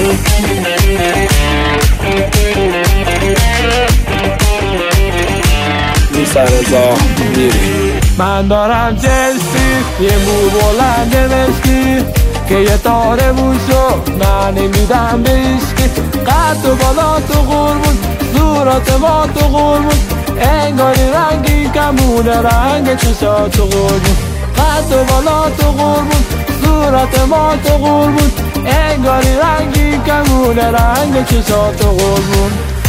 سرزا میری. من دارم جنسی یه مو بلند مسکی که یه تاره بوشو من نمیدم به عشقی. قد و بالا تو قربون، صورت ما تو قربون، انگاری رنگی کمونه رنگ چشات تو قربون. قد و بالا تو قربون، صورت ما تو قربون، انگاری رنگی کمونه رنگ چشات تو قربون.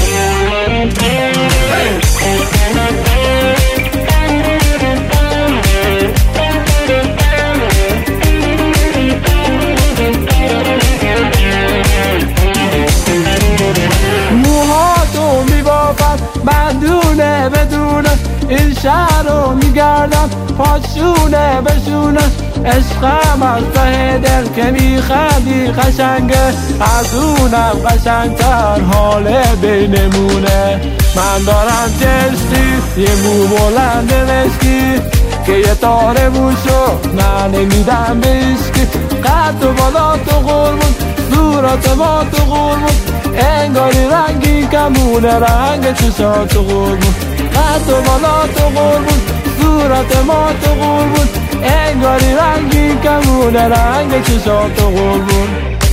موهاتو میبافد من دونه بدونه، این شهر رو میگردم پاشونه بشونه. عشقم از ته دل که میخندی قشنگه، از اونم قشنگتر حال بینمونه. من دارم جستی یه مو بلند مسکی که یه تاره بوشو من نمیدم به عشقی. قد و بالا تو قربون، صورت ما تو قربون، انگاری رنگی کمونه رنگ چشات تو قربون. قد و بالا تو قربون، صورت ما تو قربون، انگاری رنگی کمونه رنگ چشات تو قربون.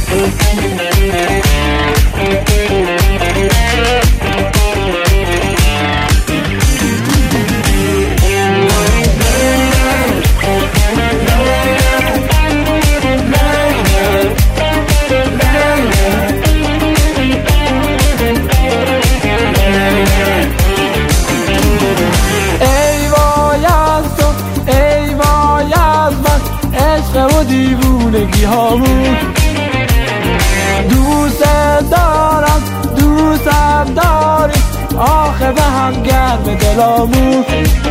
عشق و دیوونگی هامون، دوست دارم دوستم داری، آخه به هم گرم دلامون.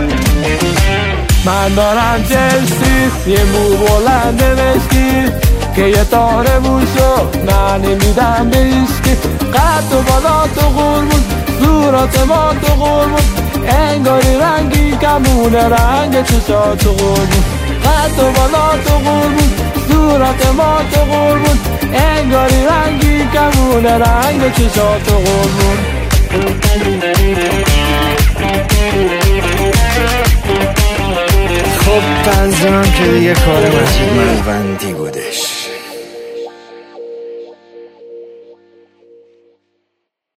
من دارم جنسی یه مو بلند مسکی که یه تاره بوشو من نمیدم به عشقی. قد و بالا تو قربون، صورت ما تو قربون، انگاری رنگی کمونه رنگ چشات تو قربون. قد و بالا تو قربون، صورت ما تو قربون، انگاری رنگی کمونه رنگ چشات تو قربون. خب تنظیمم که دیگه کار مجید ملوندی